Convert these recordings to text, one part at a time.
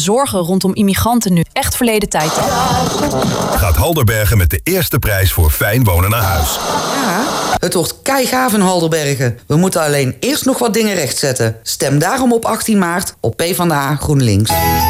zorgen rondom immigranten nu echt verleden tijd. Gaat Halderbergen met de eerste prijs voor fijn wonen naar huis. Ja, het wordt keigaaf in Halderbergen. We moeten alleen eerst nog wat dingen rechtzetten. Stem daarom op 18 maart op PvdA GroenLinks.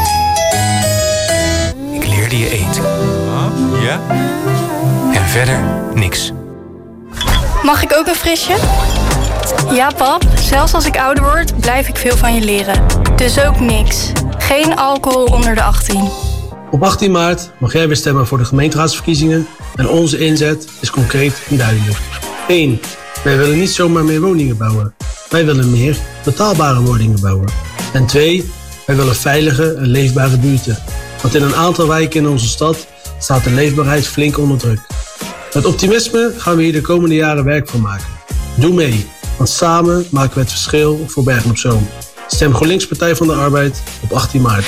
Ik leerde je eten. Ja? En verder niks. Mag ik ook een frisje? Ja, pap. Zelfs als ik ouder word, blijf ik veel van je leren. Dus ook niks. Geen alcohol onder de 18. Op 18 maart mag jij weer stemmen voor de gemeenteraadsverkiezingen. En onze inzet is concreet en duidelijk. 1. Wij willen niet zomaar meer woningen bouwen. Wij willen meer betaalbare woningen bouwen. En 2. Wij willen veilige en leefbare buurten. Want in een aantal wijken in onze stad staat de leefbaarheid flink onder druk. Met optimisme gaan we hier de komende jaren werk van maken. Doe mee, want samen maken we het verschil voor Bergen op Zoom. Stem GroenLinks Partij van de Arbeid op 18 maart.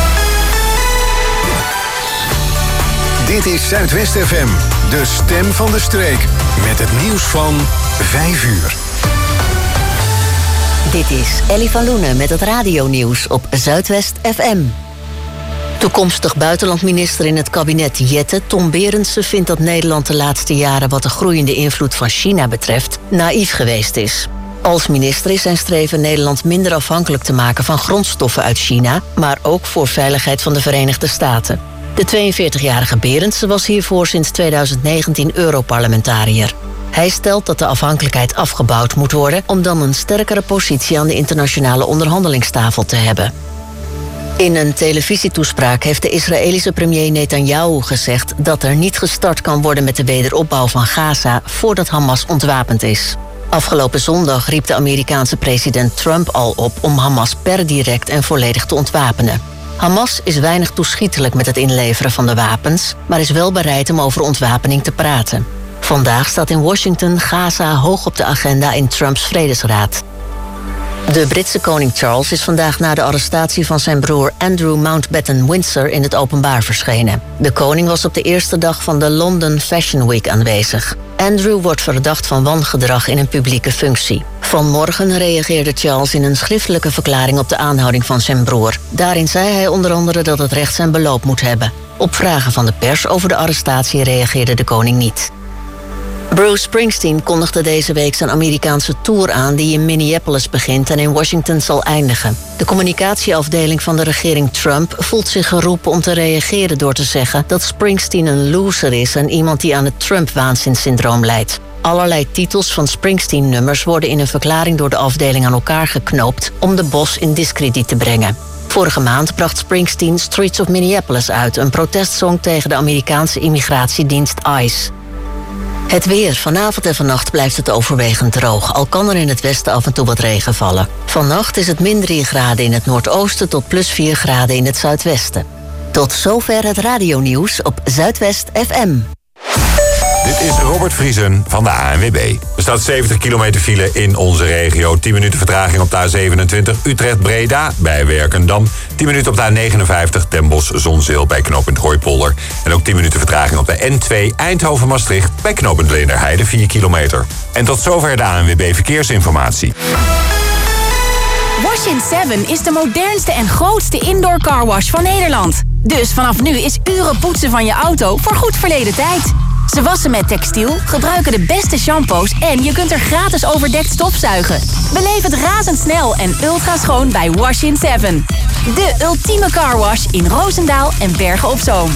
Dit is Zuidwest FM, de stem van de streek. Met het nieuws van 5 uur. Dit is Ellie van Loenen met het radionieuws op Zuidwest FM. Toekomstig buitenlandminister in het kabinet Jette, Tom Berendsen, vindt dat Nederland de laatste jaren wat de groeiende invloed van China betreft naïef geweest is. Als minister is zijn streven Nederland minder afhankelijk te maken van grondstoffen uit China, maar ook voor veiligheid van de Verenigde Staten. De 42-jarige Berendsen was hiervoor sinds 2019 Europarlementariër. Hij stelt dat de afhankelijkheid afgebouwd moet worden om dan een sterkere positie aan de internationale onderhandelingstafel te hebben. In een televisietoespraak heeft de Israëlische premier Netanyahu gezegd dat er niet gestart kan worden met de wederopbouw van Gaza voordat Hamas ontwapend is. Afgelopen zondag riep de Amerikaanse president Trump al op om Hamas per direct en volledig te ontwapenen. Hamas is weinig toeschietelijk met het inleveren van de wapens, maar is wel bereid om over ontwapening te praten. Vandaag staat in Washington Gaza hoog op de agenda in Trumps Vredesraad. De Britse koning Charles is vandaag na de arrestatie van zijn broer Andrew Mountbatten Windsor in het openbaar verschenen. De koning was op de eerste dag van de London Fashion Week aanwezig. Andrew wordt verdacht van wangedrag in een publieke functie. Vanmorgen reageerde Charles in een schriftelijke verklaring op de aanhouding van zijn broer. Daarin zei hij onder andere dat het recht zijn beloop moet hebben. Op vragen van de pers over de arrestatie reageerde de koning niet. Bruce Springsteen kondigde deze week zijn Amerikaanse tour aan die in Minneapolis begint en in Washington zal eindigen. De communicatieafdeling van de regering Trump voelt zich geroepen om te reageren door te zeggen dat Springsteen een loser is en iemand die aan het Trump-waanzinsyndroom lijdt. Allerlei titels van Springsteen-nummers worden in een verklaring door de afdeling aan elkaar geknoopt om de bos in diskrediet te brengen. Vorige maand bracht Springsteen Streets of Minneapolis uit, een protestsong tegen de Amerikaanse immigratiedienst ICE. Het weer. Vanavond en vannacht blijft het overwegend droog, al kan er in het westen af en toe wat regen vallen. Vannacht is het min 3 graden in het noordoosten tot plus 4 graden in het zuidwesten. Tot zover het radionieuws op Zuidwest FM. Dit is Robert Vriesen van de ANWB. Er staat 70 kilometer file in onze regio. 10 minuten vertraging op de A27 Utrecht-Breda bij Werkendam. 10 minuten op de A59 Den Bosch-Zonzeel bij knooppunt Hooipolder. En ook 10 minuten vertraging op de N2 Eindhoven-Maastricht bij knooppunt Leenderheide 4 kilometer. En tot zover de ANWB Verkeersinformatie. Wash-in 7 is de modernste en grootste indoor carwash van Nederland. Dus vanaf nu is uren poetsen van je auto voor goed verleden tijd. Ze wassen met textiel, gebruiken de beste shampoos en je kunt er gratis overdekt stofzuigen. Beleef het razendsnel en ultra schoon bij Wash-in 7. De ultieme carwash in Roosendaal en Bergen op Zoom.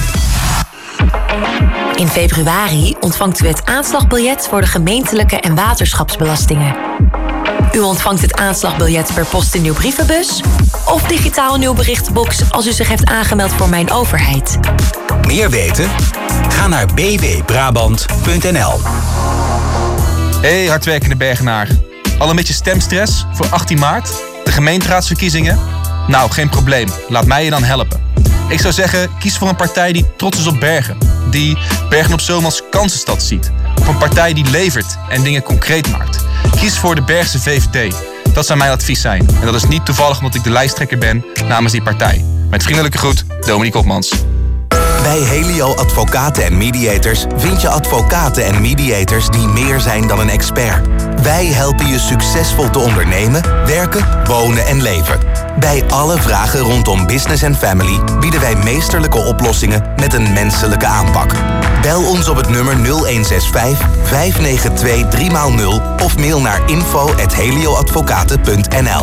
In februari ontvangt u het aanslagbiljet voor de gemeentelijke en waterschapsbelastingen. U ontvangt het aanslagbiljet per post in uw brievenbus of digitaal in uw berichtenbox als u zich heeft aangemeld voor Mijn Overheid. Meer weten? Ga naar bwbrabant.nl. Hey hardwerkende Bergenaar. Al een beetje stemstress voor 18 maart? De gemeenteraadsverkiezingen? Nou, geen probleem. Laat mij je dan helpen. Ik zou zeggen, kies voor een partij die trots is op Bergen. Die Bergen op Zoom als kansenstad ziet. Of een partij die levert en dingen concreet maakt. Kies voor de Bergse VVD. Dat zou mijn advies zijn. En dat is niet toevallig omdat ik de lijsttrekker ben namens die partij. Met vriendelijke groet, Dominique Hopmans. Bij Helio Advocaten en Mediators vind je advocaten en mediators die meer zijn dan een expert. Wij helpen je succesvol te ondernemen, werken, wonen en leven. Bij alle vragen rondom business en family bieden wij meesterlijke oplossingen met een menselijke aanpak. Bel ons op het nummer 0165 592 3x0 of mail naar info@helioadvocaten.nl.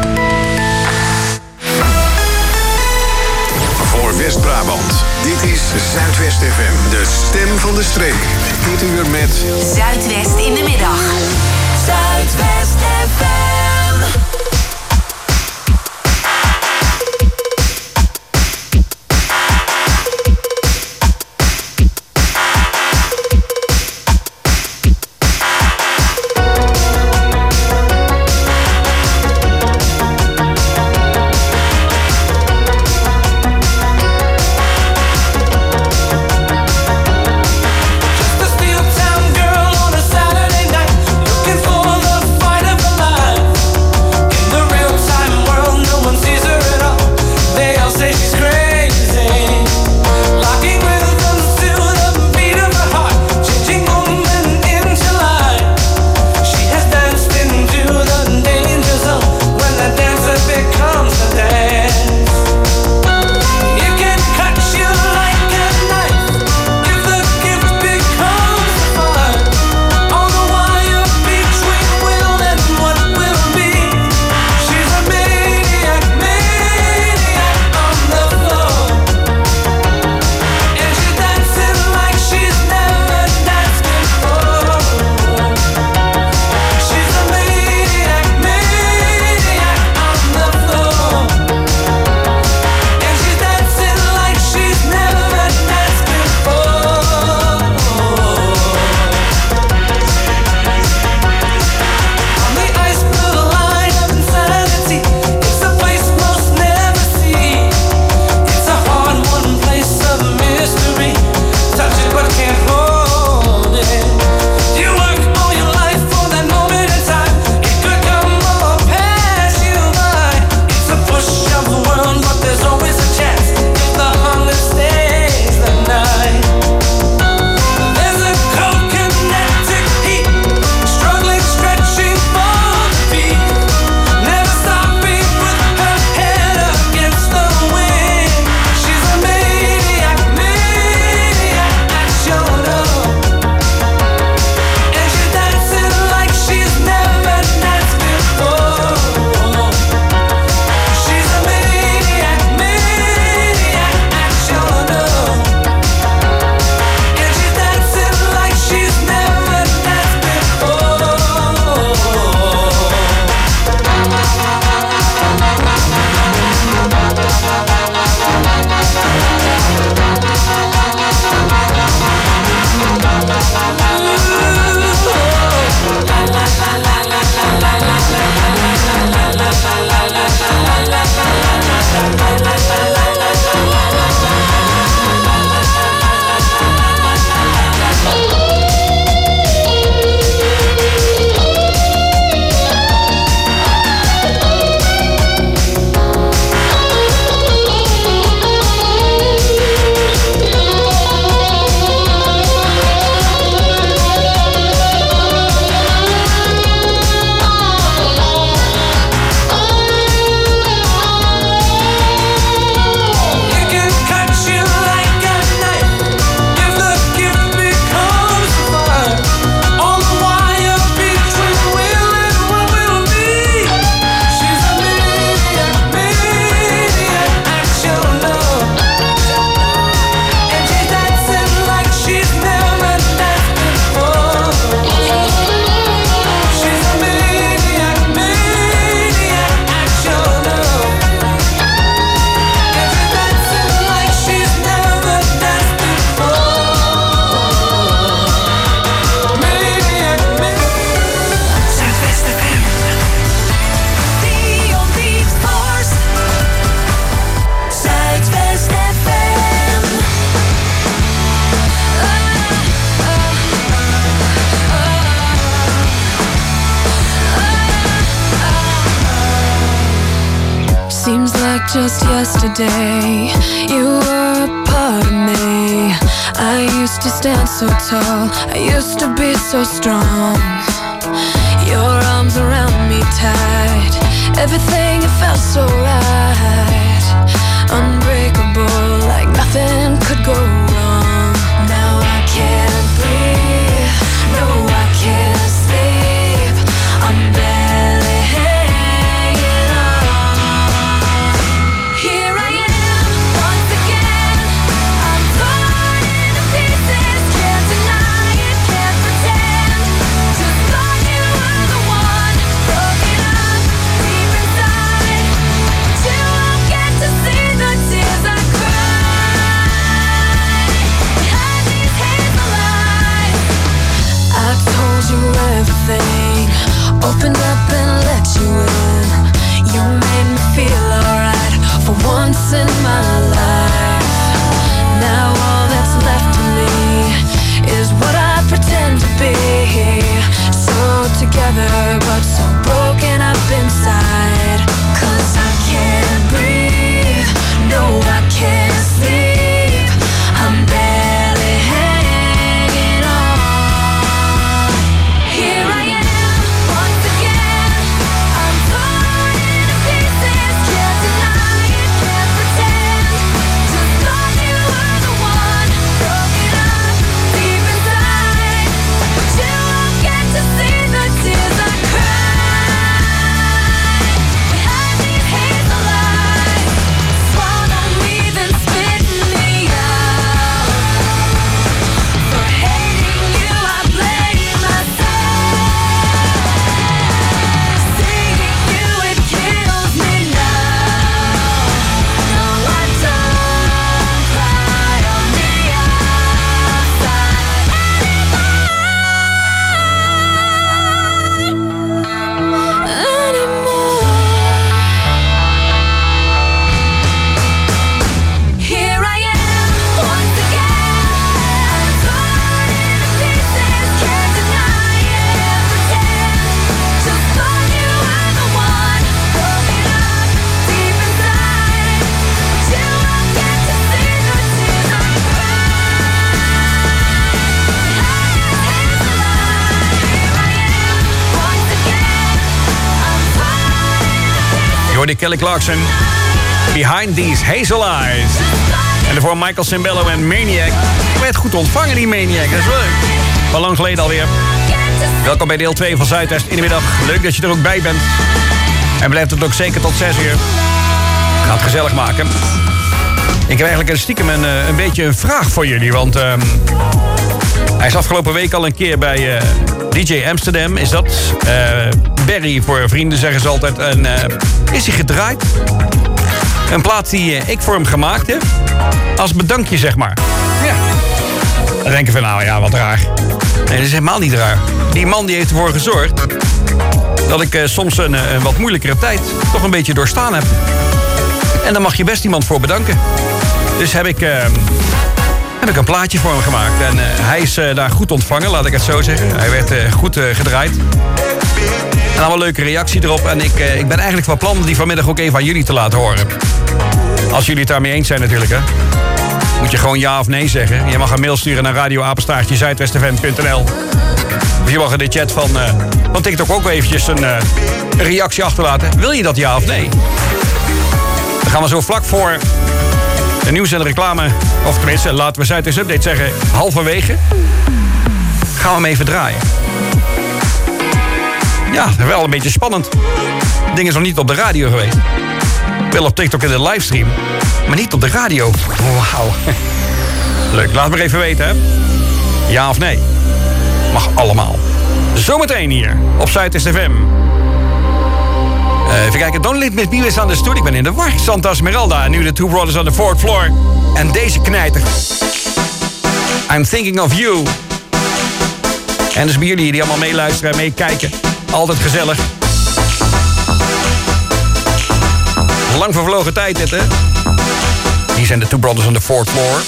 Voor West-Brabant, dit is Zuidwest FM, de stem van de streek. Dit uur met Zuidwest in de middag. Zuidwest FM. Seems like just yesterday you were a part of me. I used to stand so tall, I used to be so strong. Your arms around me tight, everything it felt so right. Unbreakable, like nothing could go wrong. Now I can't breathe, no I can't sleep, I'm barely hanging on. Here I am, once again, I'm torn into pieces. Can't deny it, can't pretend. Just thought you were the one, broken up deep inside. But you won't get to see the tears I cry behind these hazel eyes. I told you everything, opened up and let you in. You made me feel alright for once in my life. Now all that's left of me is what I pretend to be. So together but so broken up inside. 'Cause I can't breathe, no I can't sleep, I'm barely hanging on. Here I am, once again, I'm torn into pieces. Can't deny it, can't pretend. Just thought you were the one, broken up deep inside. But you won't get to see the tears I cry behind these hazel eyes. Swallow me, then spit me out. For hating you, I blame myself. Seeing you, it kills me now. No, I don't cry on the outside anymore. Here I am, once again, I'm torn into pieces. Can't deny it, pretend. Just thought you were the one, broken up deep inside. But you won't get to see the tears I cry behind these hazel eyes. Here I am, once again, I'm torn into pieces. Jordi Kelly Clarkson, Behind These Hazel Eyes. En daarvoor Michael Cimbello en Maniac. Werd goed ontvangen, die Maniac, dat is leuk. Wel lang geleden alweer. Welkom bij deel 2 van Zuidwest in de middag. Leuk dat je er ook bij bent. En blijft het ook zeker tot 6 uur. Ga het gezellig maken. Ik heb eigenlijk stiekem een beetje een vraag voor jullie. Want hij is afgelopen week al een keer bij DJ Amsterdam. Is dat? Barry voor vrienden zeggen ze altijd. En is hij gedraaid. Een plaat die ik voor hem gemaakt heb. Als bedankje, zeg maar. Ja. Dan denken we, nou ja, wat raar. Nee, dat is helemaal niet raar. Die man die heeft ervoor gezorgd dat ik soms een wat moeilijkere tijd toch een beetje doorstaan heb. En daar mag je best iemand voor bedanken. Dus heb ik een plaatje voor hem gemaakt. En hij is daar goed ontvangen, laat ik het zo zeggen. Hij werd goed gedraaid. En allemaal leuke reactie erop. En ik ben eigenlijk van plan die vanmiddag ook even aan jullie te laten horen. Als jullie het daarmee eens zijn natuurlijk, hè. Moet je gewoon ja of nee zeggen. Je mag een mail sturen naar radioapenstaartje-zuidwestfm.nl. Of je mag in de chat van TikTok ook eventjes een reactie achterlaten. Wil je dat ja of nee? Dan gaan we zo vlak voor de nieuws en de reclame, of tenminste, laten we Zuidwest Update zeggen, halverwege, gaan we hem even draaien. Ja, wel een beetje spannend. Het ding is nog niet op de radio geweest. Wel op TikTok in de livestream, maar niet op de radio. Wauw. Leuk, laat maar even weten, hè. Ja of nee? Mag allemaal. Zometeen hier op Zuidwest FM. Even kijken, Don't Let Me Be Misunderstood. Ik ben in de war. Santa Esmeralda en nu de Two Brothers on the Fourth Floor. En deze knijter. I'm Thinking of You. En dus bij jullie die allemaal meeluisteren en meekijken. Altijd gezellig. Lang vervlogen tijd dit, hè? Hier zijn de Two Brothers on the Fourth Floor.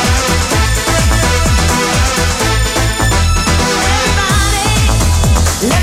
Let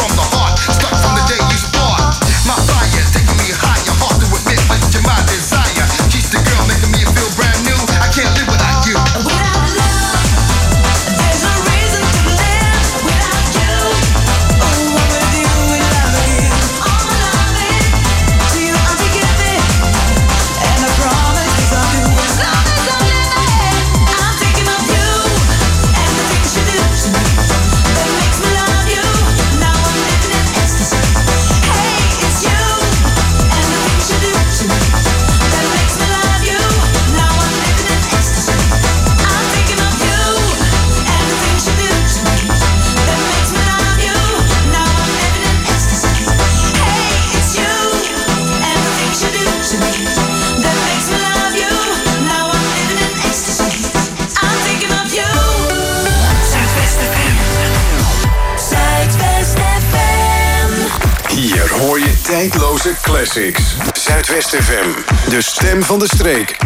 from the heart. Stuck from the day you spark. My fire taking me higher. Hard to admit, but you're my desire. She's the girl making me feel brand new. I can't live without you. Without love, there's no reason to live without you. Oh, I'm with you, we love you. All my loving to you, I'm forgiving. And I promise is I'll do as long as I'm living. I'm thinking of you and the things you do to me that makes me love you. Now I'm living in ecstasy. Hey, it's you and the things you do to me that makes me love you. Now I'm living in ecstasy. I'm thinking of you and the things you do to me that makes me love you. Now I'm living in ecstasy. Hey, it's you and the things you do to me that makes me love you. Now I'm living in ecstasy. I'm thinking of you. Zuidwest FM. Zuidwest FM. Hier hoor je tijdloze classics. Zuidwest FM, de stem van de streek.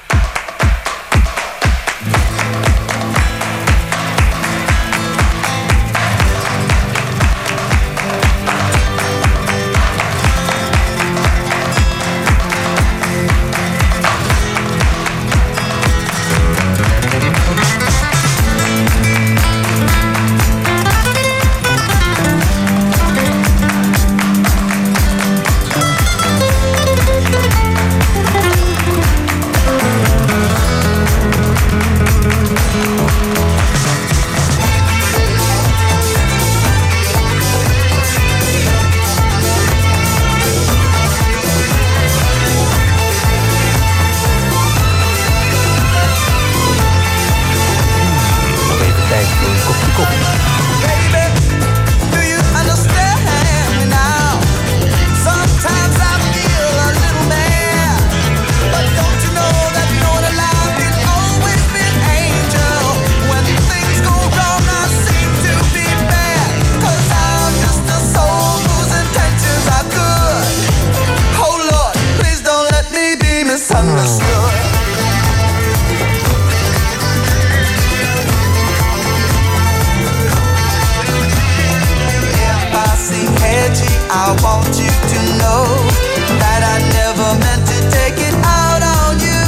I want you to know that I never meant to take it out on you.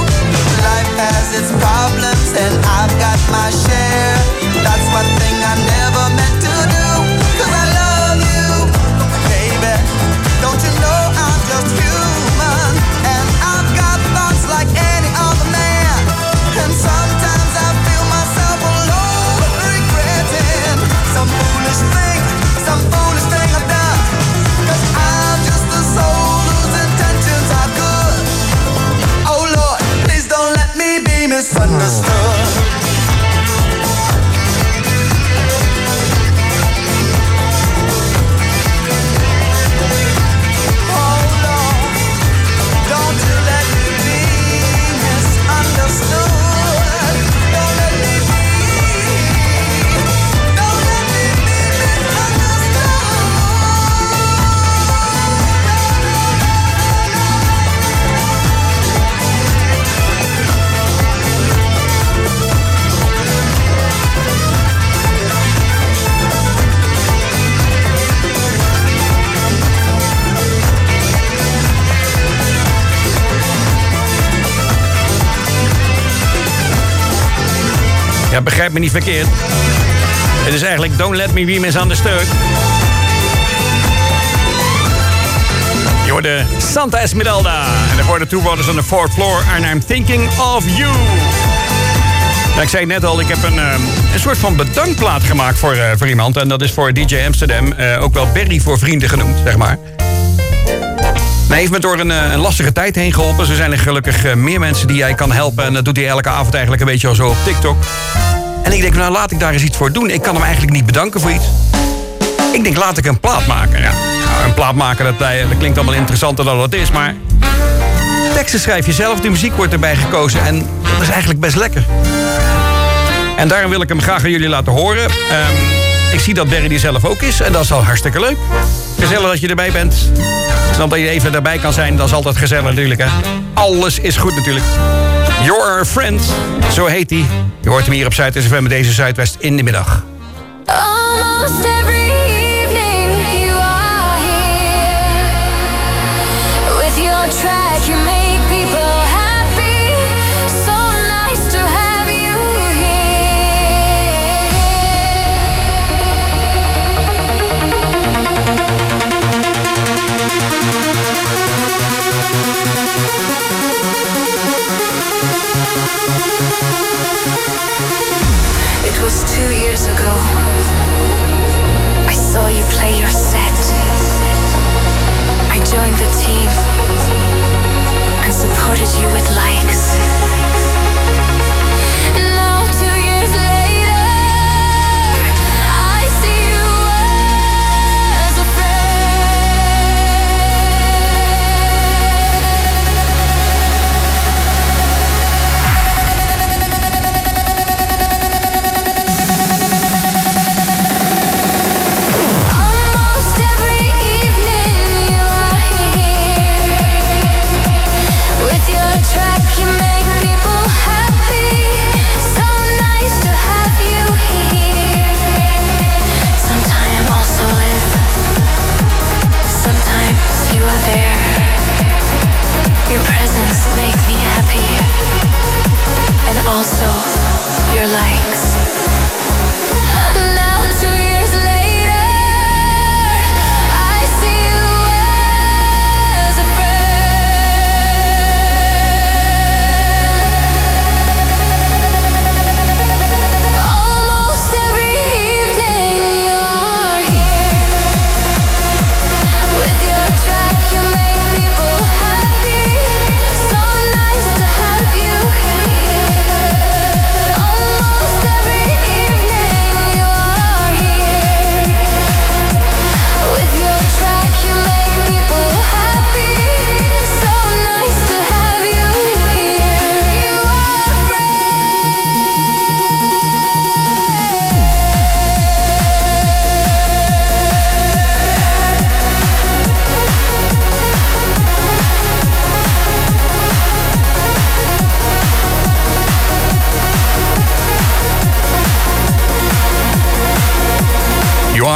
Life has its problems and I've got my share. That's one thing I never meant to do. 'Cause I love you, baby. Don't you know I'm just human? And I've got thoughts like any other man. And sometimes I feel myself alone, regretting some foolish thing I've done. 'Cause I'm just a soul whose intentions are good. Oh Lord, please don't let me be misunderstood. Oh Lord, don't you let me be misunderstood. Don't let me be. Don't let me be Ja, begrijp me niet verkeerd. Het is eigenlijk Don't Let Me Be Misunderstood. Je hoorde Santa Esmeralda. En daarvoor de Two Brothers on the Fourth Floor. And I'm Thinking of You. Nou, ik zei net al, ik heb een soort van bedankplaat gemaakt voor iemand. En dat is voor DJ Amsterdam. Ook wel Berry voor vrienden genoemd, zeg maar. Hij heeft me door een lastige tijd heen geholpen. Er zijn er gelukkig meer mensen die jij kan helpen. En dat doet hij elke avond eigenlijk een beetje al zo op TikTok. En ik denk, nou laat ik daar eens iets voor doen. Ik kan hem eigenlijk niet bedanken voor iets. Ik denk, laat ik een plaat maken. Ja, nou, een plaat maken, dat klinkt allemaal interessanter dan het is. Maar teksten schrijf je zelf, de muziek wordt erbij gekozen. En dat is eigenlijk best lekker. En daarom wil ik hem graag aan jullie laten horen. Ik zie dat Berry die zelf ook is. En dat is al hartstikke leuk. Gezellig dat je erbij bent. Snap dat je even erbij kan zijn. Dat is altijd gezellig natuurlijk, hè. Alles is goed natuurlijk. You're a Friend, zo heet hij. Je hoort hem hier op Zuidwest FM met deze Zuidwest in de middag. Almost every evening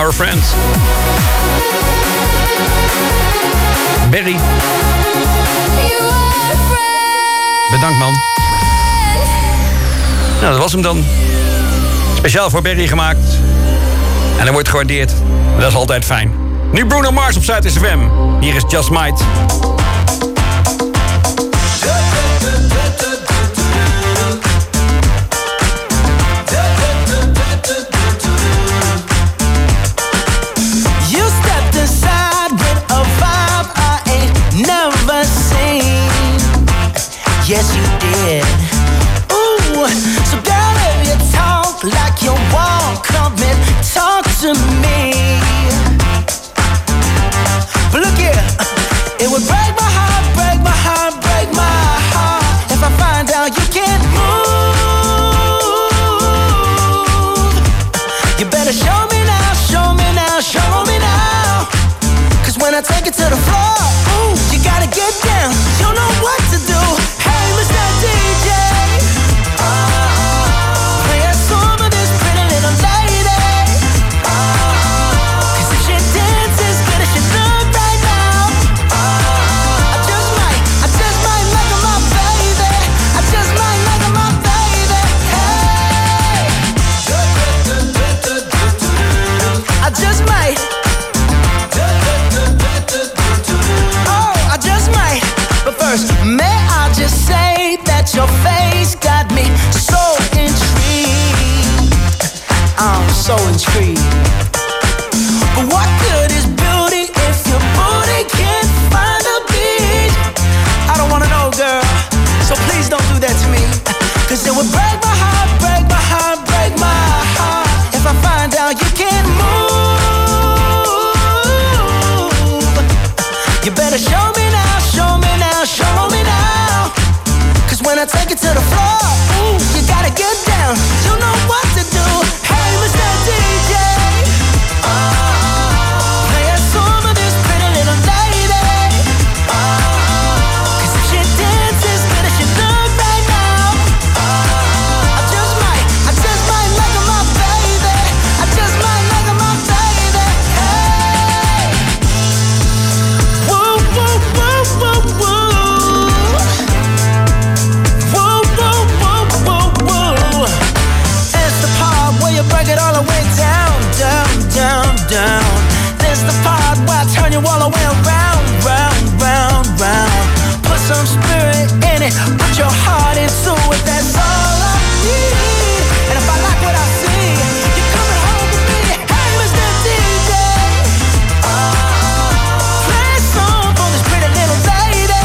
Our Friends. Berry. Bedankt, man. Nou, dat was hem dan. Speciaal voor Berry gemaakt. En hij wordt gewaardeerd. Dat is altijd fijn. Nu Bruno Mars op Zuid FM. Hier is Just Might. You stepped inside with a vibe I ain't never seen. Yes, you did. Ooh, so girl, if you talk like you walk, come and talk to me. But look here, it would break my heart, break my heart, break my heart if I find out you can't move. You better show me now, show me now, show me now. Cause when I take it to the floor, ooh, you gotta get down. You know what to do. Hey, Mr. DJ, play a song for this pretty little lady. Cause if she dances as good as she look right now, I just might make her my baby. I just might make her my baby. Hey, I just might. Oh, I just might. But first, may I just say that your face got me so intrigued. I'm so intrigued. But what good is beauty if your booty can't find a beat? I don't wanna know, girl, so please don't do that to me. Cause it would break my heart, break my heart, break my heart if I find out you can't move. You better show me now, show me now, show me now. Cause when I take it to the floor, ooh, you gotta get down. You know what to do. Hey, Mr. DJ, play a song for this pretty little lady. Cause if she dances as good as she look right now, I just might make her my baby. I just might make her my baby. Hey, woo, woo, woo, woo, woo. Woo, woo, woo, woo, woo. It's the part where you break it all the way down, down, down, down. This the part where I turn you all the way around, round, round, round. Put some spirit in it, put your heart into it. That's all I need. And if I like what I see, you're coming home with me. Hey, Mr. DJ, play a song for this pretty little lady.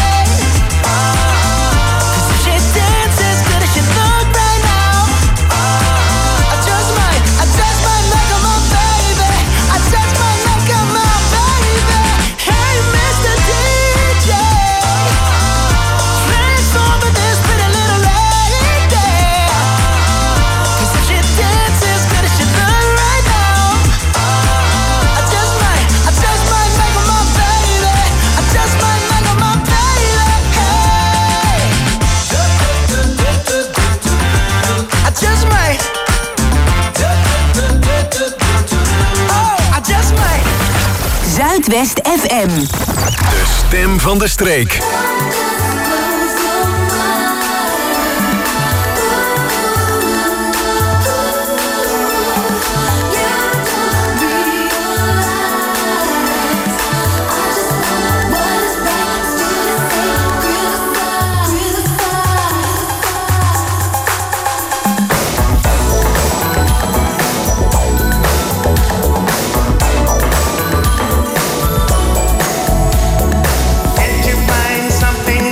Cause if she dances as good as she look right now, I just might make her my baby. I just might make her my baby. Hey, Mr. DJ, play a song for this pretty little lady. Cause if she dances as good as she look right now, I just might make her my baby. I just might make her my baby. Hey, I just might. Oh, I just might. Zuidwest FM. De stem van de streek. Did you find something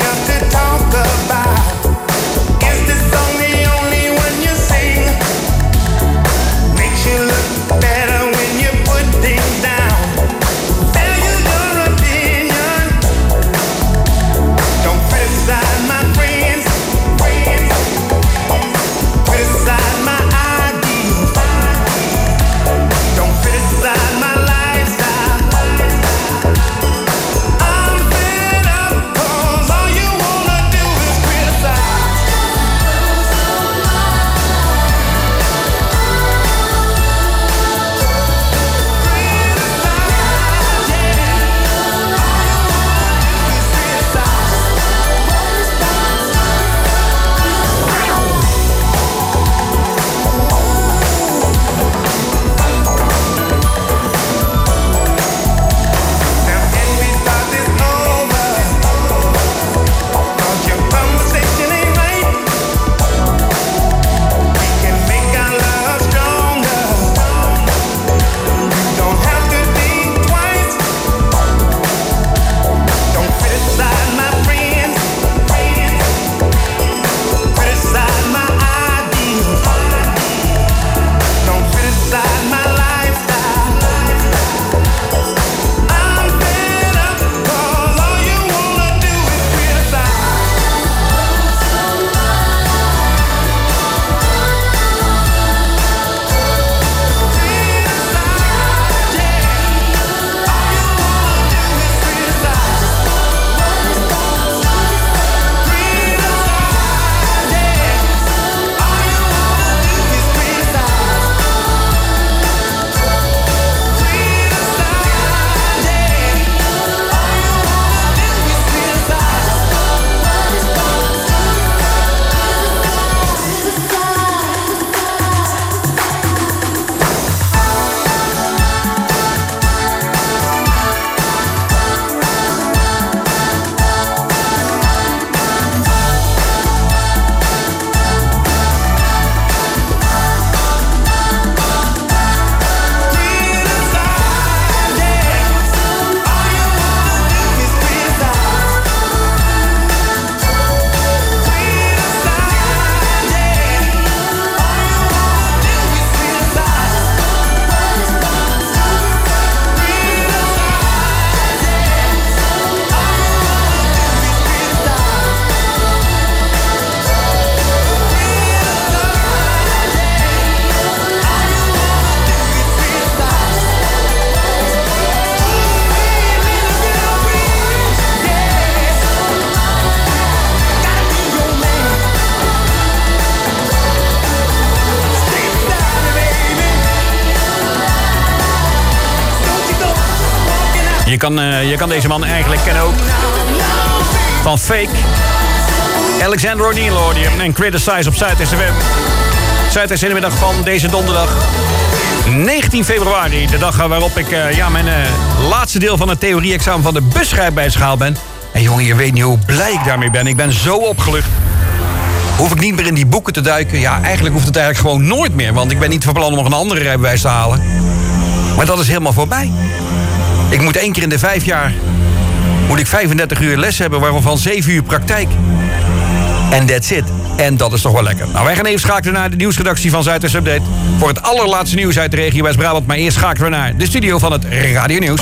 Je kan deze man eigenlijk kennen ook van Fake. Alexander O'Neal hoorde je en Criticize op Zuidwest FM. Zuidwest in de middag van deze donderdag 19 februari. De dag waarop ik mijn laatste deel van het theorie-examen van de busrijbewijs gehaald ben. En jongen, je weet niet hoe blij ik daarmee ben. Ik ben zo opgelucht. Hoef ik niet meer in die boeken te duiken. Ja, eigenlijk hoeft het eigenlijk gewoon nooit meer. Want ik ben niet van plan om nog een andere rijbewijs te halen. Maar dat is helemaal voorbij. Ik moet 1 keer in de 5 jaar... moet ik 35 uur les hebben, waarvan 7 uur praktijk. En that's it. En dat is toch wel lekker. Nou, wij gaan even schakelen naar de nieuwsredactie van Zuidwest Update. Voor het allerlaatste nieuws uit de regio West-Brabant. Maar eerst schakelen we naar de studio van het Radio Nieuws.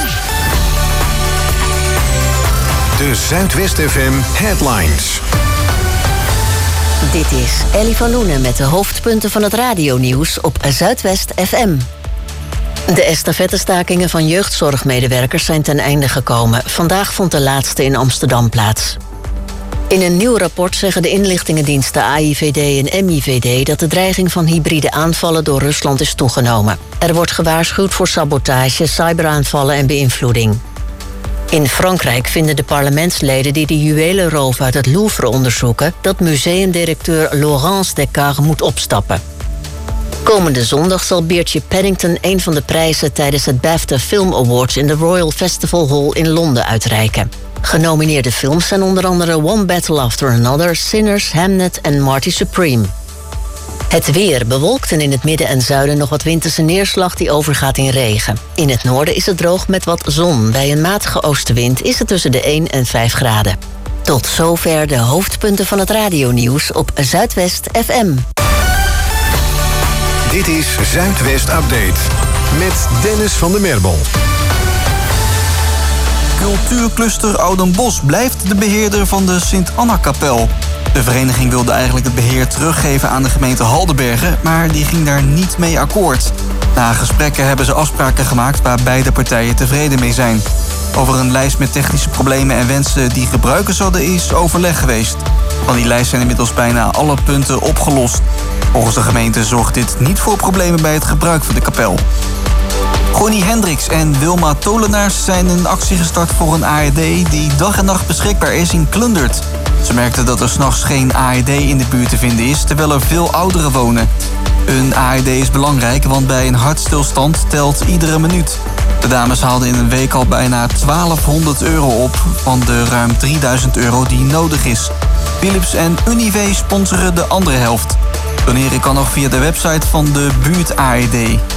De Zuidwest FM Headlines. Dit is Ellie van Loenen met de hoofdpunten van het radionieuws op Zuidwest FM. De estafettestakingen van jeugdzorgmedewerkers zijn ten einde gekomen. Vandaag vond de laatste in Amsterdam plaats. In een nieuw rapport zeggen de inlichtingendiensten AIVD en MIVD... dat de dreiging van hybride aanvallen door Rusland is toegenomen. Er wordt gewaarschuwd voor sabotage, cyberaanvallen en beïnvloeding. In Frankrijk vinden de parlementsleden die de juwelenroof uit het Louvre onderzoeken... dat museumdirecteur Laurence Descartes moet opstappen. Komende zondag zal Beertje Paddington een van de prijzen... tijdens het BAFTA Film Awards in de Royal Festival Hall in Londen uitreiken. Genomineerde films zijn onder andere One Battle After Another... Sinners, Hamnet en Marty Supreme. Het weer bewolkt en in het midden en zuiden nog wat winterse neerslag die overgaat in regen. In het noorden is het droog met wat zon. Bij een matige oostenwind is het tussen de 1 en 5 graden. Tot zover de hoofdpunten van het radionieuws op Zuidwest FM. Dit is Zuidwest Update met Dennis van der Merbel. Cultuurcluster Oudenbosch blijft de beheerder van de Sint-Anna-kapel. De vereniging wilde eigenlijk het beheer teruggeven aan de gemeente Haldenbergen, maar die ging daar niet mee akkoord. Na gesprekken hebben ze afspraken gemaakt waar beide partijen tevreden mee zijn. Over een lijst met technische problemen en wensen die gebruikers hadden is overleg geweest. Van die lijst zijn inmiddels bijna alle punten opgelost. Volgens de gemeente zorgt dit niet voor problemen bij het gebruik van de kapel. Connie Hendricks en Wilma Tolenaars zijn een actie gestart voor een AED die dag en nacht beschikbaar is in Klundert. Ze merkten dat er 's nachts geen AED in de buurt te vinden is, terwijl er veel ouderen wonen. Een AED is belangrijk, want bij een hartstilstand telt iedere minuut. De dames haalden in een week al bijna 1200 euro op van de ruim 3000 euro die nodig is. Philips en Unive sponsoren de andere helft. Doneren kan nog via de website van de buurt AED.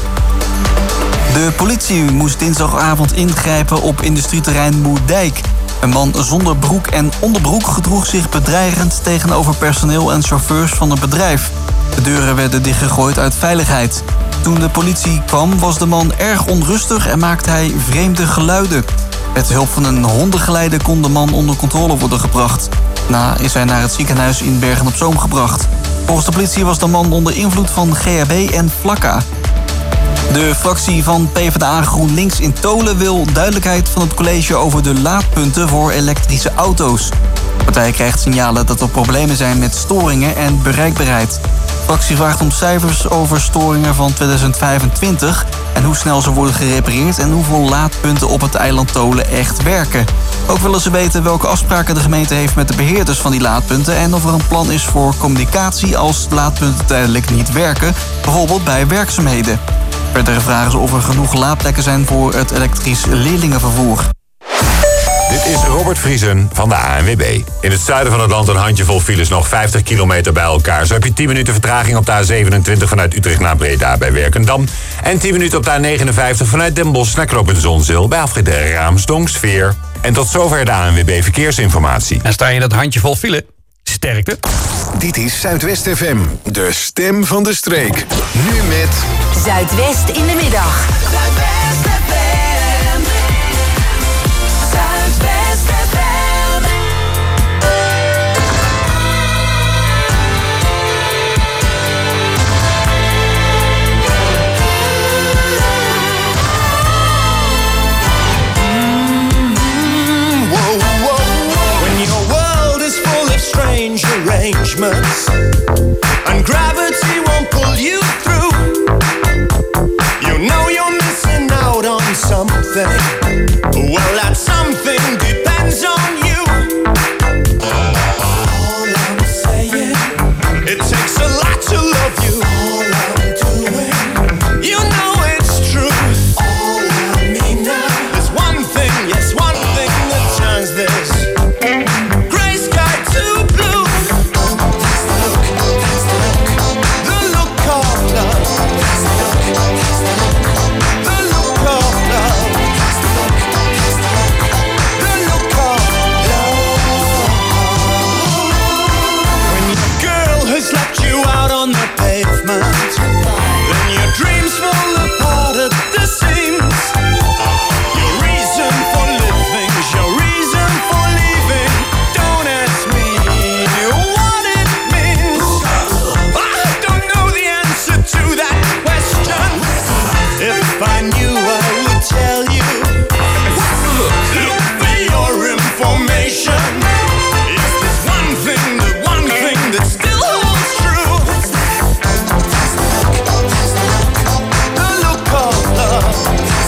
De politie moest dinsdagavond ingrijpen op industrieterrein Moerdijk. Een man zonder broek en onderbroek gedroeg zich bedreigend tegenover personeel en chauffeurs van het bedrijf. De deuren werden dichtgegooid uit veiligheid. Toen de politie kwam was de man erg onrustig en maakte hij vreemde geluiden. Met hulp van een hondengeleider kon de man onder controle worden gebracht. Daarna is hij naar het ziekenhuis in Bergen-op-Zoom gebracht. Volgens de politie was de man onder invloed van GHB en Flakka. De fractie van PvdA GroenLinks in Tolen wil duidelijkheid van het college over de laadpunten voor elektrische auto's. De partij krijgt signalen dat er problemen zijn met storingen en bereikbaarheid. De fractie vraagt om cijfers over storingen van 2025 en hoe snel ze worden gerepareerd en hoeveel laadpunten op het eiland Tolen echt werken. Ook willen ze weten welke afspraken de gemeente heeft met de beheerders van die laadpunten en of er een plan is voor communicatie als laadpunten tijdelijk niet werken, bijvoorbeeld bij werkzaamheden. Verder vragen ze of er genoeg laadplekken zijn voor het elektrisch leerlingenvervoer. Dit is Robert Vriesen van de ANWB. In het zuiden van het land een handjevol files, nog 50 kilometer bij elkaar. Zo heb je 10 minuten vertraging op de A27 vanuit Utrecht naar Breda bij Werkendam. En 10 minuten op de A59 vanuit Den Bosch naar Knooppunt Zonzeel bij afrit Raamsdonksveer. En tot zover de ANWB Verkeersinformatie. En sta je in dat handjevol file? Sterkte. Dit is Zuidwest FM, de stem van de streek. Nu met Zuidwest in de middag. Zuidwest FM. Zuidwest FM. Whoa, whoa. When your world is full of strange arrangements and gravity won't pull you through, you know you're missing out on something. something. Well, that something depends on you. All I'm saying, it takes a lot to love you. All I'm doing, you know it's true. All I mean now, there's one thing, yes, one thing that turns this gray sky to blue. That's the look, that's the look, the look of love. That's the look, that's the look, the look of love. That's the look, that's the look, the look of love. When your girl has left you out on the pavement, then your dreams fall apart at the seams. Your reason for living is your reason for leaving. Don't ask me what it means. I don't know the answer to that question. If I knew, I would tell you. Look for your information. Is this one thing that still holds true? The look of love.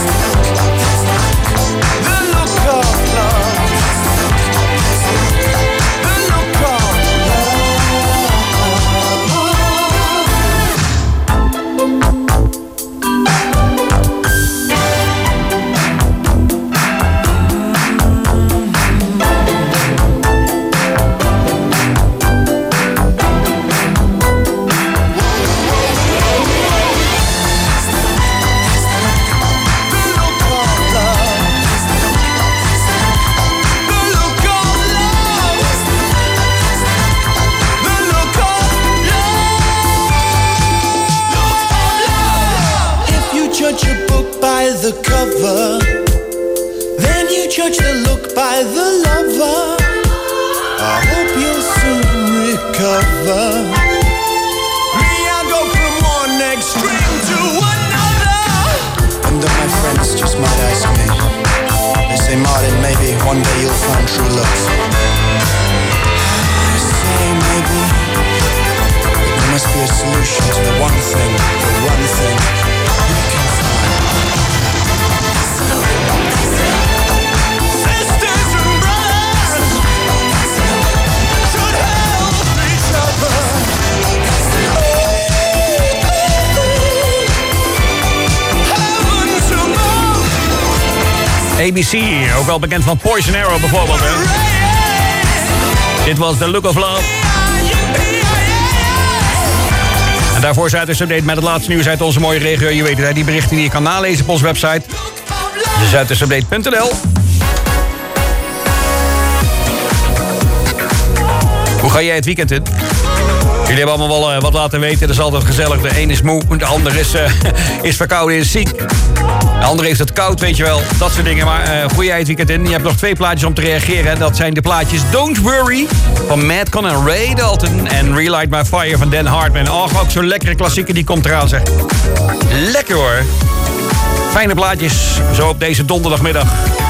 The look of love. The look of If you judge a book by the cover, then you judge the look by the lover. I hope you'll soon recover. Me, I go from one extreme to another. And then my friends just might ask me. They say, Martin, maybe one day you'll find true love. I say maybe, but there must be a solution to the one thing you can find. Sisters and brothers should help each other. Heaven to know. ABC, ook wel bekend van Poison Arrow bijvoorbeeld. Hè? Dit was The Look of Love. En daarvoor Zuidwest Update met het laatste nieuws uit onze mooie regio. Je weet het, hè, die berichten die je kan nalezen op onze website. Zuidwestupdate.nl. Hoe ga jij het weekend in? Jullie hebben allemaal wel wat laten weten. Dat is altijd gezellig. De een is moe, de ander is verkouden en is ziek. De ander heeft het koud, weet je wel. Dat soort dingen. Maar gooi jij het weekend in. Je hebt nog 2 plaatjes om te reageren. Dat zijn de plaatjes Don't Worry van Madcon en Ray Dalton. En Relight My Fire van Dan Hartman. Och, ook zo'n lekkere klassieker die komt eraan, zeg. Lekker hoor. Fijne plaatjes. Zo op deze donderdagmiddag.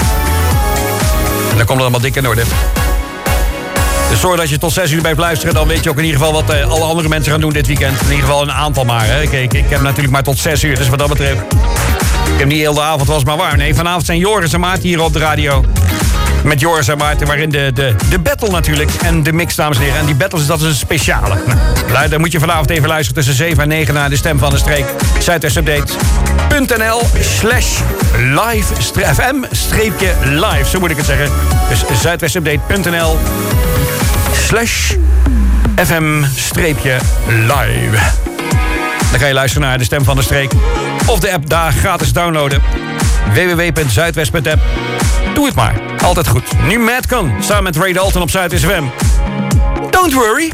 En dan komt het allemaal dik in orde. Dus zorg dat je tot 6 uur blijft luisteren. Dan weet je ook in ieder geval wat alle andere mensen gaan doen dit weekend. In ieder geval een aantal maar. Hè. Ik heb natuurlijk maar tot 6 uur. Dus wat dat betreft. Ik heb niet heel de avond was maar waar. Nee, vanavond zijn Joris en Maarten hier op de radio. Met Joris en Maarten, waarin de battle natuurlijk. En de mix, dames en heren. En die battles, dat is een speciale. Nou, dan moet je vanavond even luisteren tussen 7 en 9 naar de Stem van de Streek. Zuidwestupdate.nl/live-fm-live. Zo moet ik het zeggen. Dus zuidwestupdate.nl/fm-live. Dan ga je luisteren naar de Stem van de Streek. Of de app daar gratis downloaden. www.zuidwest.app. Doe het maar. Altijd goed. Nu Madcon. Samen met Ray Dalton op Zuidwest FM. Don't worry.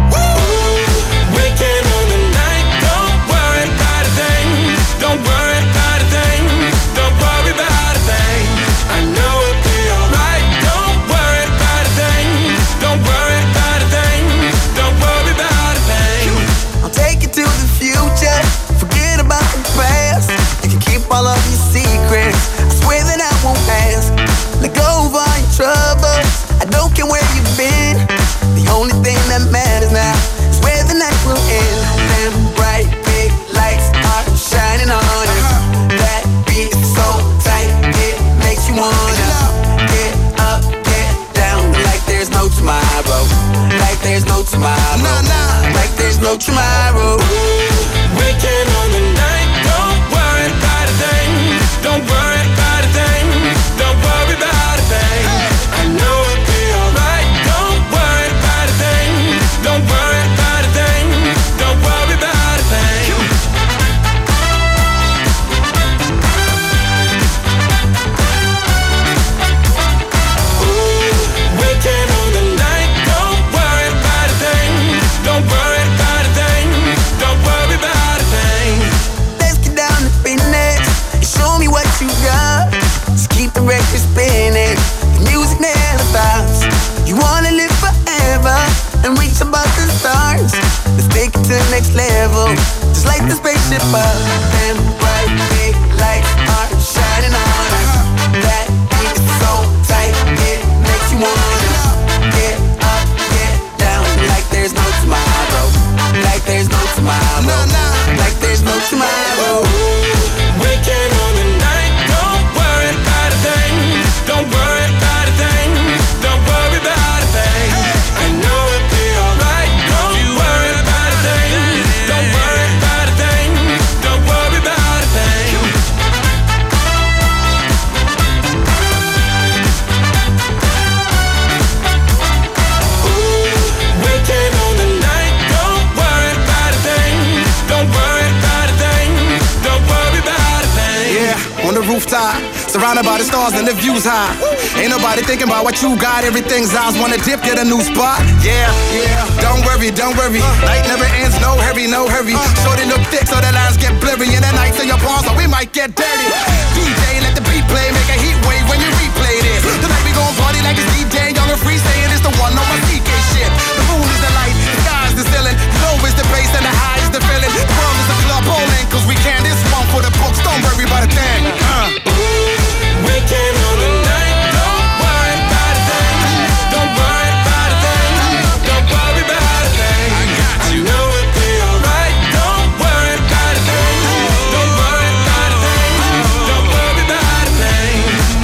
Don't worry about a thing. Don't worry about a thing. I know it'll be alright. Don't worry about a thing. Don't worry about a thing. Don't worry about a thing. I'll take you to the future. Forget about the past. You can keep all of your secrets. I swear that I won't ask. Let go of all your troubles. I don't care where you've been. The only thing that matters now is where the night will end. Them bright big lights are shining on us. next level. Just like the spaceship up and bright big lights are shining on us. That beat is so tight, it makes you wanna get up, get down, like there's no tomorrow. Like there's no tomorrow. Like there's no tomorrow. Weekend on the night, don't worry about a thing. Don't worry about a thing. Don't worry about a thing. I know it'll be alright. Don't worry about a thing. Don't worry about a thing. Don't worry about a thing. Weekend on the night, don't worry about a thing. Don't worry about a thing. Don't worry about a thing. Yeah, on the rooftop, surrounded by the stars and the views high. Ain't nobody thinking about what you got. Everything's eyes wanna dip, get a new spot. Yeah, yeah. Don't worry, don't worry. Night never ends, no hurry, no hurry. Shorty look thick, so the lines get blurry. And the nights in your palms, so we might get dirty. DJ, let the beat play, make a heat wave when you replay this. Tonight we gon' party like it's DJ, young and free, saying it's the one on my CK shit. The moon is the light, the sky is the ceiling. Low is the bass and the high is the feeling. The world is a club bowling, cause we can. This one for the books, don't worry about a thing. Weekend on the night, don't worry about a thing. Don't worry about a thing. Don't worry about a thing. I know it'll be alright. Don't worry about a thing. Don't worry about a thing. Don't worry about a thing.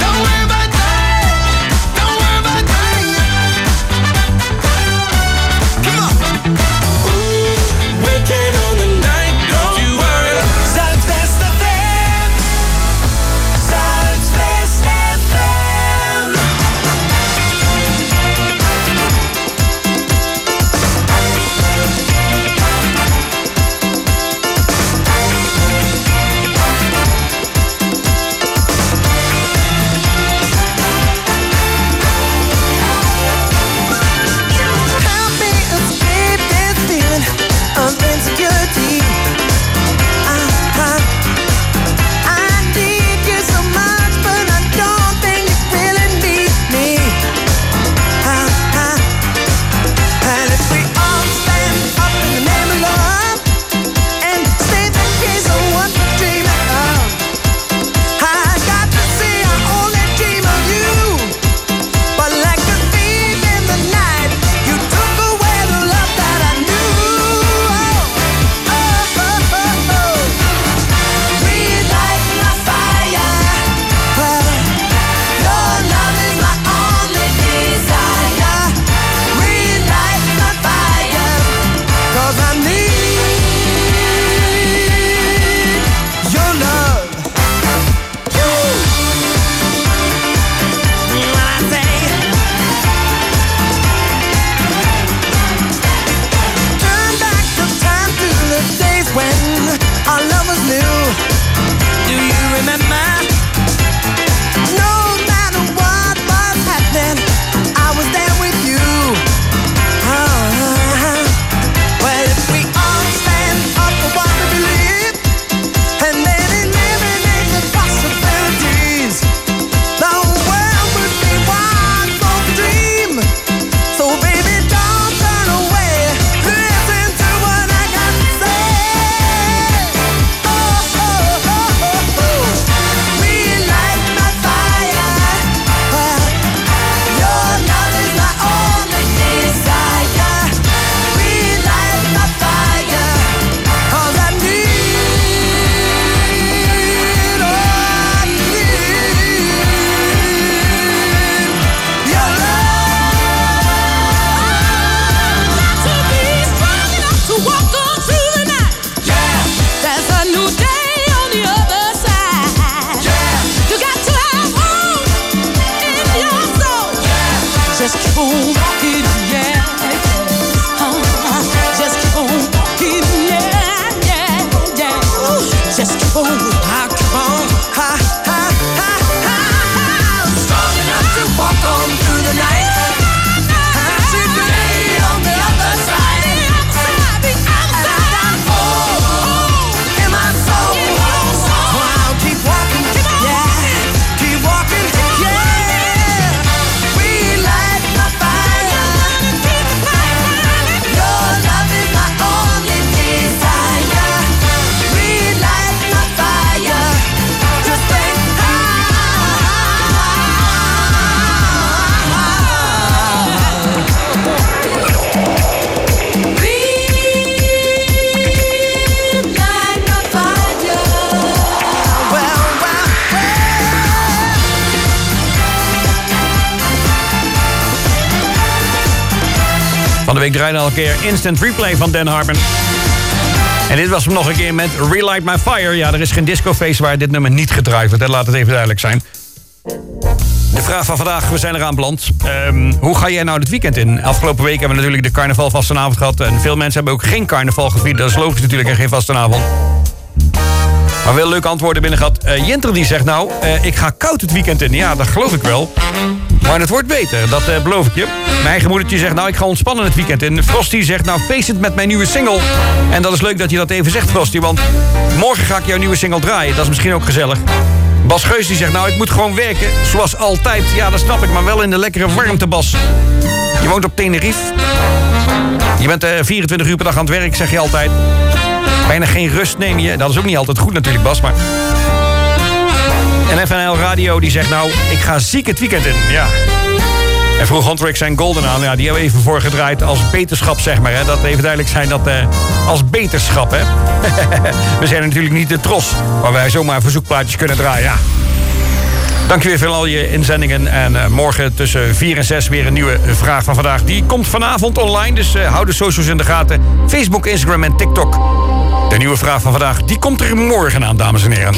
Van de week draaide al een keer Instant Replay van Dan Harmon. En dit was hem nog een keer met Relight My Fire. Ja, er is geen discofeest waar dit nummer niet gedraaid wordt. Laat het even duidelijk zijn. De vraag van vandaag, we zijn eraan beland. Hoe ga jij nou dit weekend in? Afgelopen week hebben we natuurlijk de carnaval vastenavond gehad. En veel mensen hebben ook geen carnaval gevierd. Dat is logisch natuurlijk en geen vastenavond. Maar wel leuke antwoorden binnen gehad. Jinter die zegt nou, ik ga koud het weekend in. Ja, dat geloof ik wel. Maar het wordt beter, dat beloof ik je. Mijn eigen moedertje zegt nou, ik ga ontspannen het weekend in. Frosty zegt nou, feestend met mijn nieuwe single. En dat is leuk dat je dat even zegt, Frosty. Want morgen ga ik jouw nieuwe single draaien. Dat is misschien ook gezellig. Bas Geus die zegt nou, ik moet gewoon werken. Zoals altijd. Ja, dat snap ik, maar wel in de lekkere warmte, Bas. Je woont op Tenerife. Je bent 24 uur per dag aan het werk, zeg je altijd. Bijna geen rust neem je. Dat is ook niet altijd goed natuurlijk, Bas, maar... En FNL Radio die zegt nou, ik ga ziek het weekend in. Ja. En vroeg Huntrix zijn Golden aan. Ja, die hebben we even voorgedraaid als beterschap, zeg maar. Hè. Dat even duidelijk zijn dat als beterschap, hè. We zijn natuurlijk niet de Tros, waar wij zomaar verzoekplaatjes kunnen draaien. Ja. Dank je weer voor al je inzendingen. En morgen tussen 4 en 6 weer een nieuwe vraag van vandaag. Die komt vanavond online, dus hou de socials in de gaten. Facebook, Instagram en TikTok. De nieuwe vraag van vandaag, die komt er morgen aan, dames en heren.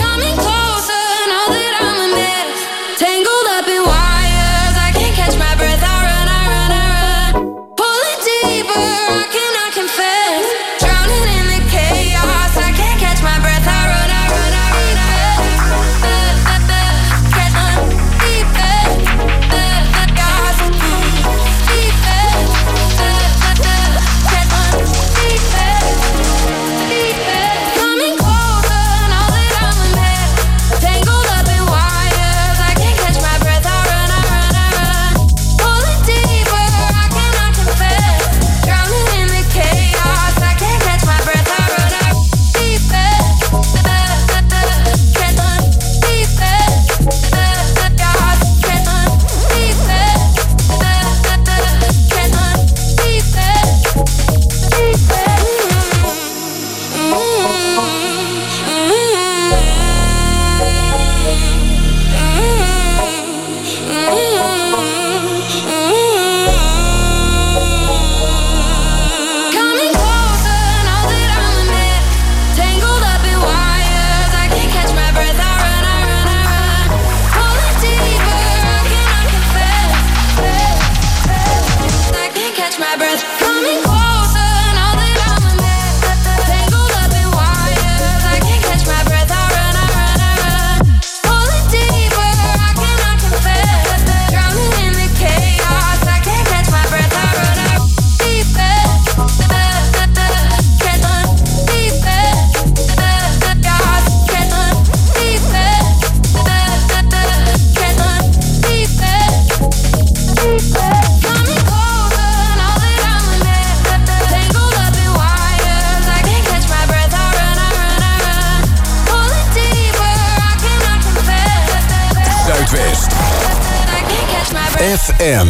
FM.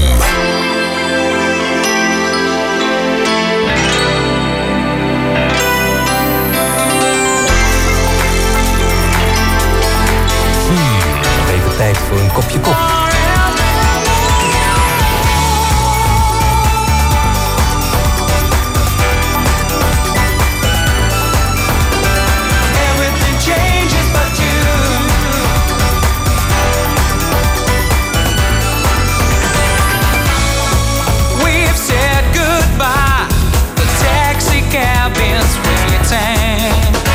Nog even tijd voor een kopje koffie.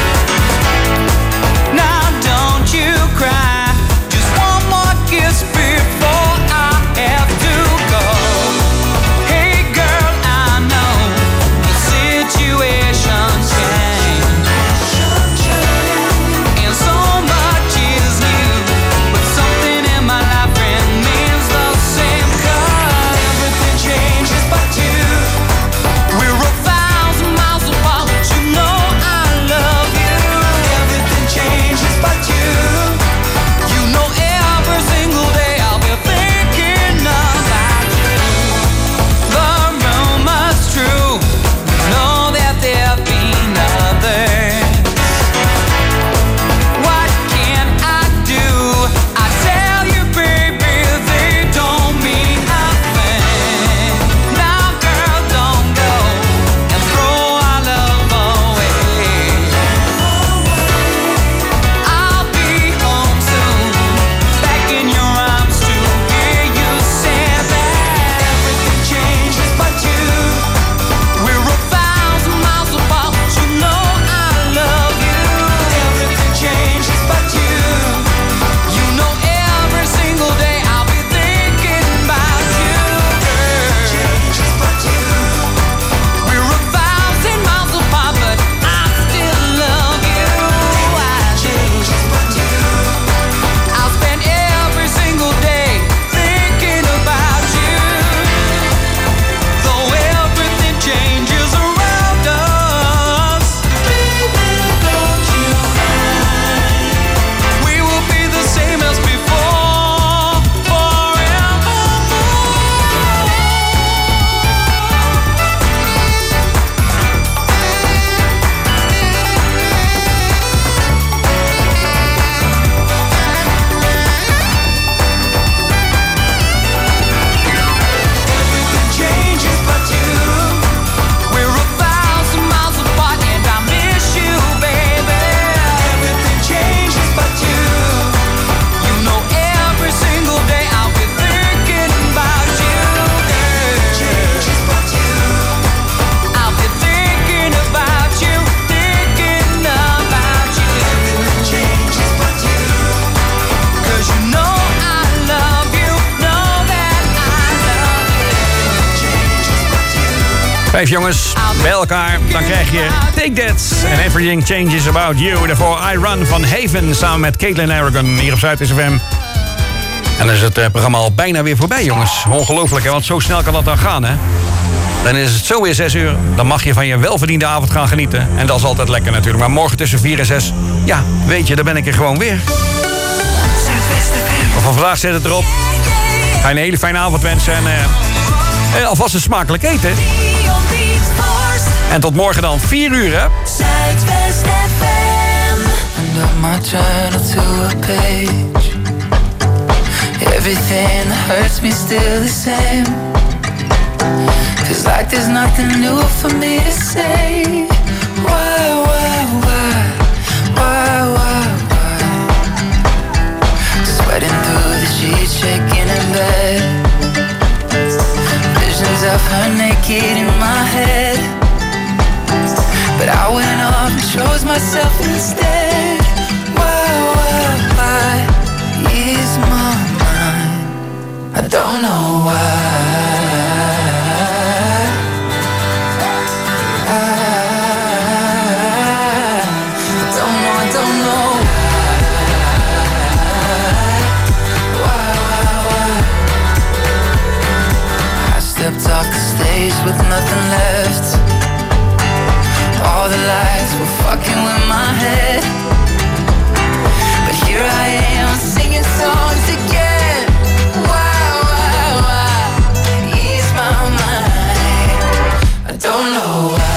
Now don't you cry, just one more kiss. 5 jongens bij elkaar. Dan krijg je Take That and Everything Changes About You. Daarvoor I Run van Haven samen met Caitlin Aragon hier op Zuidwest FM. En dan is het programma al bijna weer voorbij, jongens. Ongelooflijk, hè? Want zo snel kan dat dan gaan, hè? Dan is het zo weer 6 uur. Dan mag je van je welverdiende avond gaan genieten. En dat is altijd lekker natuurlijk. Maar morgen tussen 4 en 6, ja, weet je, dan ben ik er gewoon weer. Maar van vandaag zet het erop. Ga je een hele fijne avond wensen. En alvast een smakelijk eten. En tot morgen dan, 4 uur, hè? Zuidwest FM. And up my journal to a page. Everything that hurts me still the same. Feels like there's nothing new for me to say. Why? Sweating through the sheets, shaking in bed. Visions of her naked in my head. But I went off and chose myself instead. Why is my mind? I don't know why. Stepped off the stage with nothing left. All the lights were fucking with my head. But here I am singing songs again. Why ease my mind? I don't know why.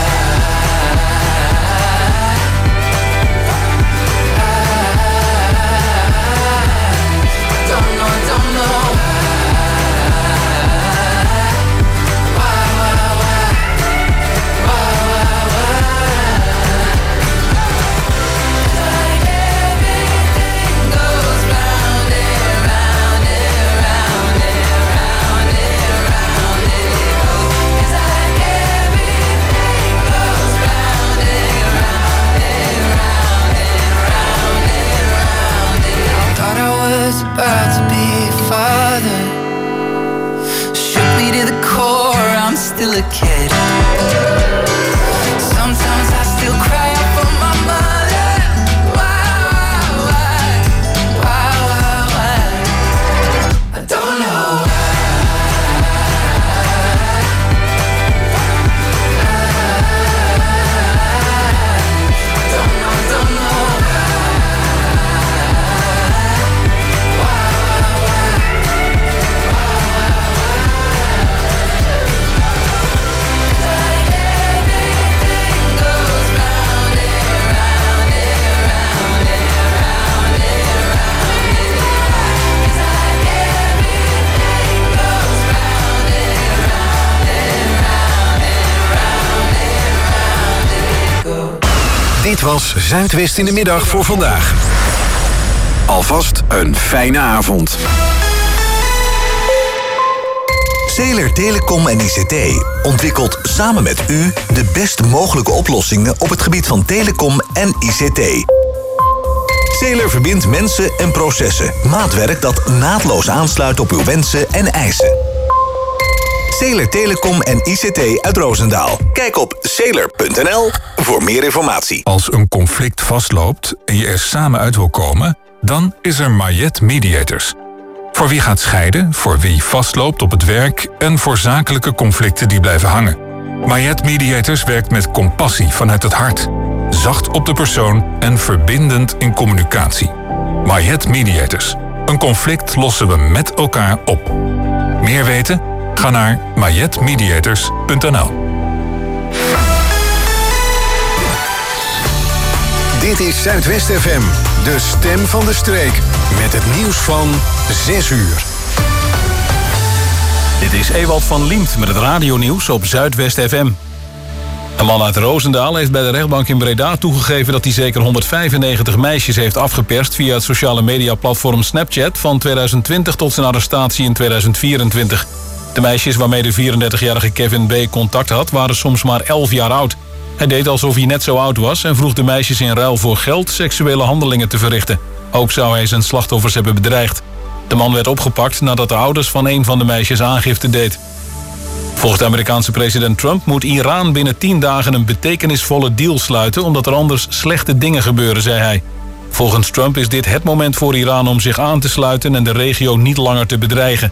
Don't know. About to be a father. Shook me to the core, I'm still a kid. Sometimes I still cry out for my mother. Why? I don't know why. Don't know. Dit was Zuidwest in de middag voor vandaag. Alvast een fijne avond. Zeler Telecom en ICT ontwikkelt samen met u de best mogelijke oplossingen op het gebied van telecom en ICT. Zeler verbindt mensen en processen. Maatwerk dat naadloos aansluit op uw wensen en eisen. Zeler Telecom en ICT uit Roosendaal. Kijk op zeler.nl voor meer informatie. Als een conflict vastloopt en je er samen uit wil komen, dan is er Mayet Mediators. Voor wie gaat scheiden, voor wie vastloopt op het werk en voor zakelijke conflicten die blijven hangen. Mayet Mediators werkt met compassie vanuit het hart. Zacht op de persoon en verbindend in communicatie. Mayet Mediators. Een conflict lossen we met elkaar op. Meer weten? Ga naar mayetmediators.nl. Dit is Zuidwest FM, de stem van de streek. Met het nieuws van 6 uur. Dit is Ewald van Liemt met het radionieuws op Zuidwest FM. Een man uit Roosendaal heeft bij de rechtbank in Breda toegegeven dat hij zeker 195 meisjes heeft afgeperst via het sociale mediaplatform Snapchat van 2020 tot zijn arrestatie in 2024. De meisjes waarmee de 34-jarige Kevin B. contact had waren soms maar 11 jaar oud. Hij deed alsof hij net zo oud was en vroeg de meisjes in ruil voor geld seksuele handelingen te verrichten. Ook zou hij zijn slachtoffers hebben bedreigd. De man werd opgepakt nadat de ouders van een van de meisjes aangifte deed. Volgens de Amerikaanse president Trump moet Iran binnen 10 dagen een betekenisvolle deal sluiten, omdat er anders slechte dingen gebeuren, zei hij. Volgens Trump is dit het moment voor Iran om zich aan te sluiten en de regio niet langer te bedreigen.